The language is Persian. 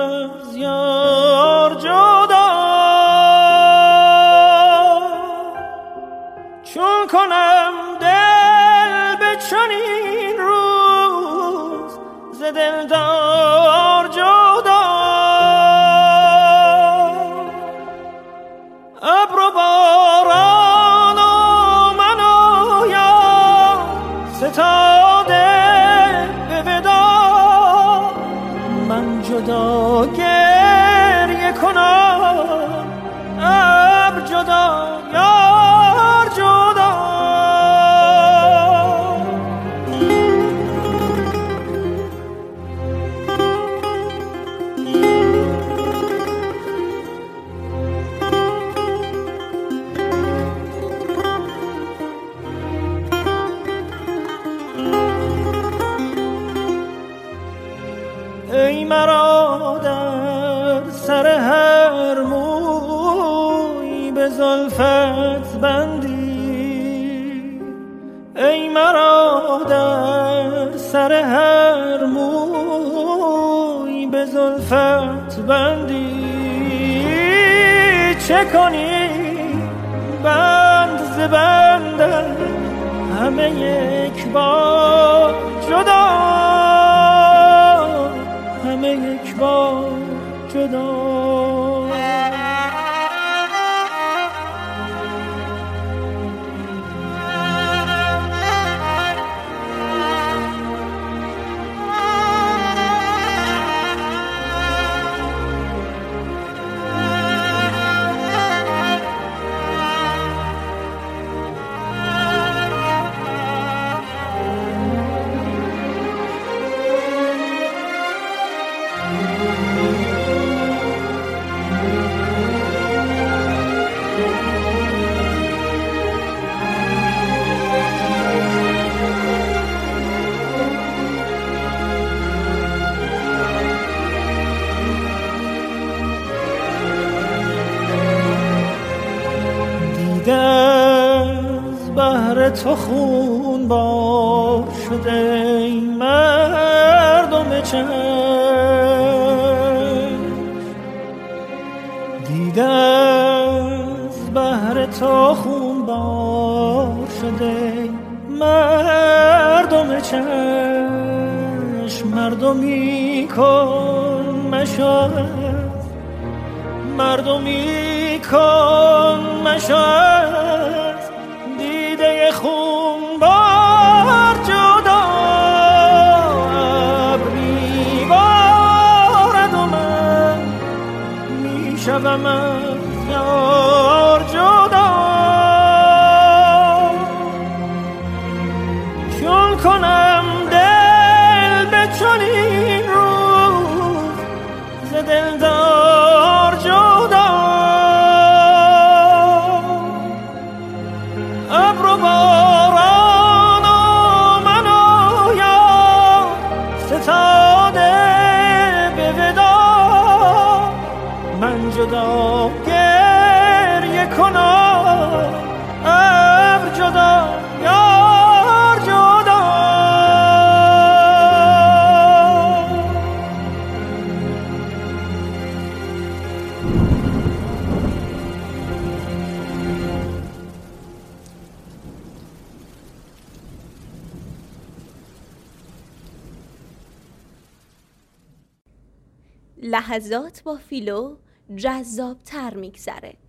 از یار جدا، چون کنم دل به چنین روز ز دلدار جدا. ابر و باران و من و یار ستاده به وداع، من جدا گریه کنم ابر جدا یار جدا. ای مرا در سر هر موی به زلفت بندی، ای مرا در سر هر موی به زلفت بندی، چه کنی بند ز بندم همه یک بار جدا، همه یک بار جدا. از بحر تو خون بار شده ای مردم چشم، دیده از بحر تو خون بار شده ای مردم چشم، مردمی کن مشاهد، مردمی کن مشاهد، دیده خون بار جدا. ابری بارد و من میشوم از یار جدا، چون کنم دل به چنین روز ز دلدار جدا. ابر و باران و من و یار ستاده به وداع، من جدا گریه کنم ابر جدا یار جدا. لحظات با فیلو جذاب‌تر می‌گذره.